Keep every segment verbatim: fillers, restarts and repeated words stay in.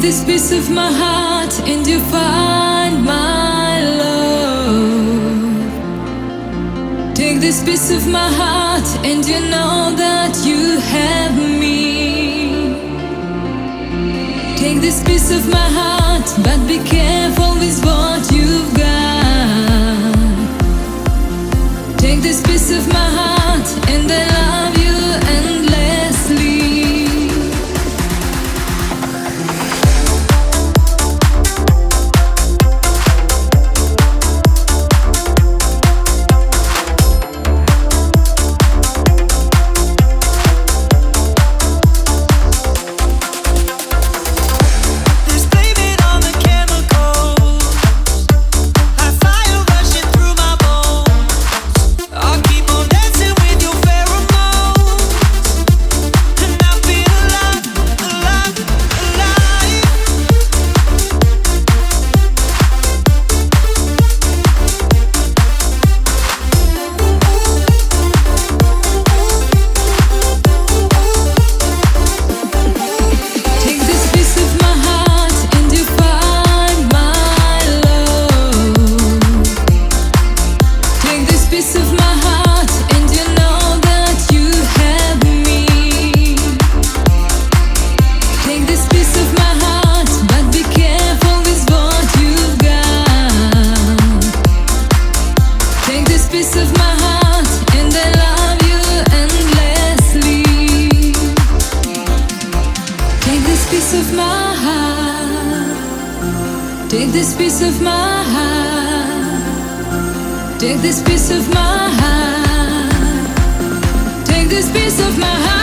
this piece of my heart and you find my love. Take this piece of my heart and you know that you have me. Take this piece of my heart, but be careful with what you've got. Take this piece of my heart and I love you endlessly. Take this piece of my heart. Take this piece of my heart. Take this piece of my heart.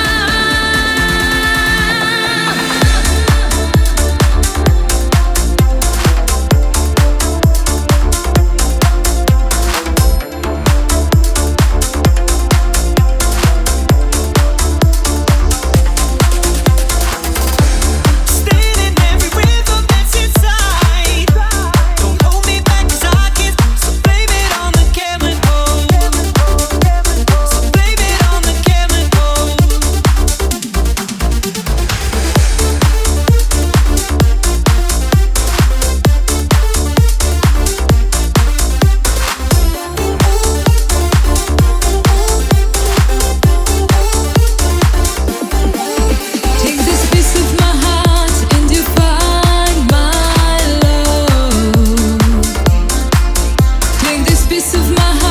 Piece of my heart.